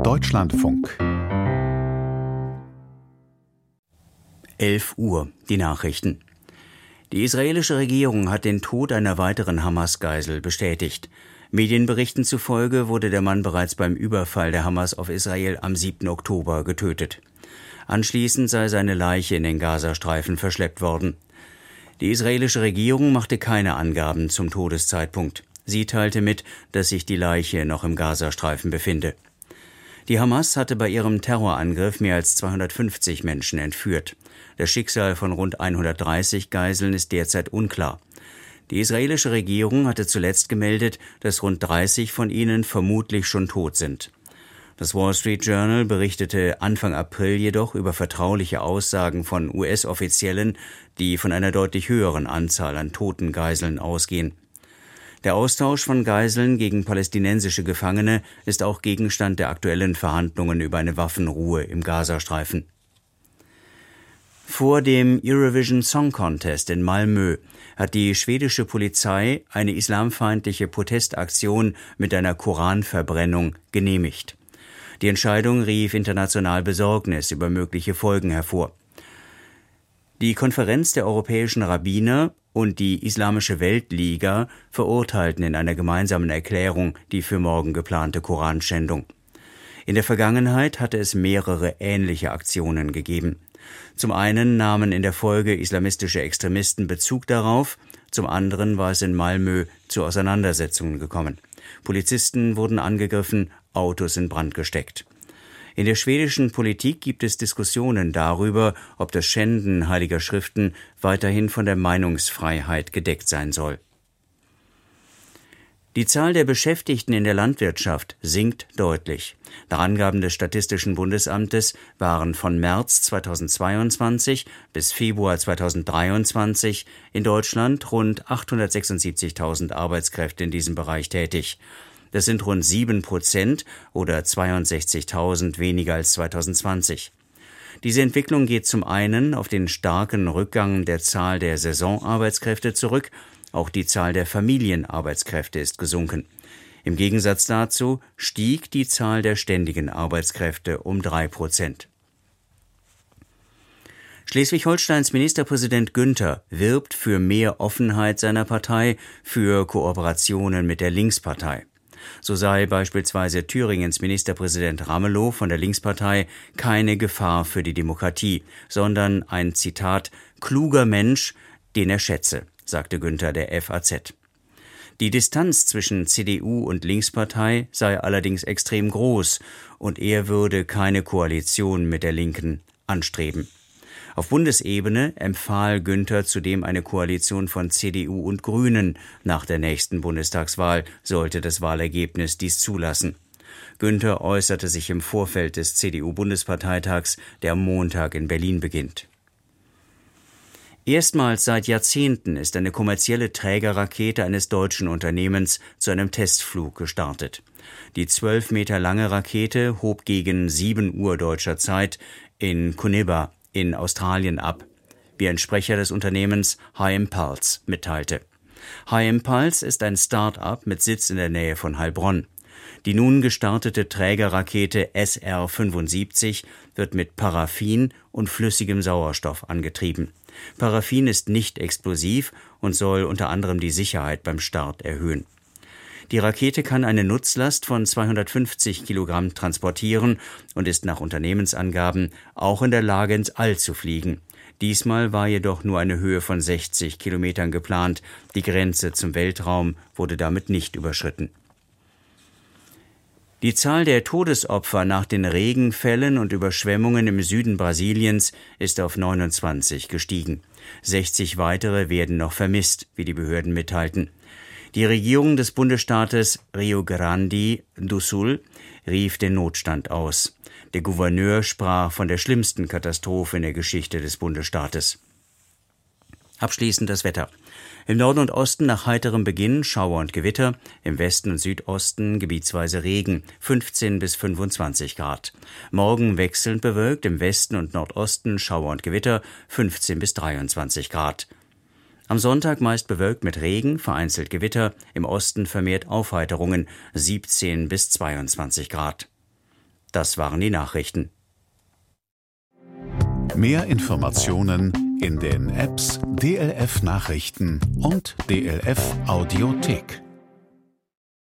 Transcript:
Deutschlandfunk 11 Uhr, die Nachrichten. Die israelische Regierung hat den Tod einer weiteren Hamas-Geisel bestätigt. Medienberichten zufolge wurde der Mann bereits beim Überfall der Hamas auf Israel am 7. Oktober getötet. Anschließend sei seine Leiche in den Gazastreifen verschleppt worden. Die israelische Regierung machte keine Angaben zum Todeszeitpunkt. Sie teilte mit, dass sich die Leiche noch im Gazastreifen befinde. Die Hamas hatte bei ihrem Terrorangriff mehr als 250 Menschen entführt. Das Schicksal von rund 130 Geiseln ist derzeit unklar. Die israelische Regierung hatte zuletzt gemeldet, dass rund 30 von ihnen vermutlich schon tot sind. Das Wall Street Journal berichtete Anfang April jedoch über vertrauliche Aussagen von US-Offiziellen, die von einer deutlich höheren Anzahl an toten Geiseln ausgehen. Der Austausch von Geiseln gegen palästinensische Gefangene ist auch Gegenstand der aktuellen Verhandlungen über eine Waffenruhe im Gazastreifen. Vor dem Eurovision Song Contest in Malmö hat die schwedische Polizei eine islamfeindliche Protestaktion mit einer Koranverbrennung genehmigt. Die Entscheidung rief international Besorgnis über mögliche Folgen hervor. Die Konferenz der europäischen Rabbiner und die Islamische Weltliga verurteilten in einer gemeinsamen Erklärung die für morgen geplante Koranschändung. In der Vergangenheit hatte es mehrere ähnliche Aktionen gegeben. Zum einen nahmen in der Folge islamistische Extremisten Bezug darauf, zum anderen war es in Malmö zu Auseinandersetzungen gekommen. Polizisten wurden angegriffen, Autos in Brand gesteckt. In der schwedischen Politik gibt es Diskussionen darüber, ob das Schänden heiliger Schriften weiterhin von der Meinungsfreiheit gedeckt sein soll. Die Zahl der Beschäftigten in der Landwirtschaft sinkt deutlich. Nach Angaben des Statistischen Bundesamtes waren von März 2022 bis Februar 2023 in Deutschland rund 876.000 Arbeitskräfte in diesem Bereich tätig. Das sind rund 7% oder 62.000 weniger als 2020. Diese Entwicklung geht zum einen auf den starken Rückgang der Zahl der Saisonarbeitskräfte zurück, auch die Zahl der Familienarbeitskräfte ist gesunken. Im Gegensatz dazu stieg die Zahl der ständigen Arbeitskräfte um 3%. Schleswig-Holsteins Ministerpräsident Günther wirbt für mehr Offenheit seiner Partei, für Kooperationen mit der Linkspartei. So sei beispielsweise Thüringens Ministerpräsident Ramelow von der Linkspartei keine Gefahr für die Demokratie, sondern ein, Zitat, kluger Mensch, den er schätze, sagte Günther der FAZ. Die Distanz zwischen CDU und Linkspartei sei allerdings extrem groß und er würde keine Koalition mit der Linken anstreben. Auf Bundesebene empfahl Günther zudem eine Koalition von CDU und Grünen nach der nächsten Bundestagswahl, sollte das Wahlergebnis dies zulassen. Günther äußerte sich im Vorfeld des CDU-Bundesparteitags, der am Montag in Berlin beginnt. Erstmals seit Jahrzehnten ist eine kommerzielle Trägerrakete eines deutschen Unternehmens zu einem Testflug gestartet. Die 12 Meter lange Rakete hob gegen 7 Uhr deutscher Zeit in Cunibba in Australien ab, wie ein Sprecher des Unternehmens High Impulse mitteilte. High Impulse ist ein Start-up mit Sitz in der Nähe von Heilbronn. Die nun gestartete Trägerrakete SR-75 wird mit Paraffin und flüssigem Sauerstoff angetrieben. Paraffin ist nicht explosiv und soll unter anderem die Sicherheit beim Start erhöhen. Die Rakete kann eine Nutzlast von 250 Kilogramm transportieren und ist nach Unternehmensangaben auch in der Lage, ins All zu fliegen. Diesmal war jedoch nur eine Höhe von 60 Kilometern geplant. Die Grenze zum Weltraum wurde damit nicht überschritten. Die Zahl der Todesopfer nach den Regenfällen und Überschwemmungen im Süden Brasiliens ist auf 29 gestiegen. 60 weitere werden noch vermisst, wie die Behörden mitteilten. Die Regierung des Bundesstaates Rio Grande do Sul rief den Notstand aus. Der Gouverneur sprach von der schlimmsten Katastrophe in der Geschichte des Bundesstaates. Abschließend das Wetter. Im Norden und Osten nach heiterem Beginn Schauer und Gewitter, im Westen und Südosten gebietsweise Regen, 15 bis 25 Grad. Morgen wechselnd bewölkt, im Westen und Nordosten Schauer und Gewitter, 15 bis 23 Grad. Am Sonntag meist bewölkt mit Regen, vereinzelt Gewitter, im Osten vermehrt Aufheiterungen, 17 bis 22 Grad. Das waren die Nachrichten. Mehr Informationen in den Apps DLF Nachrichten und DLF Audiothek.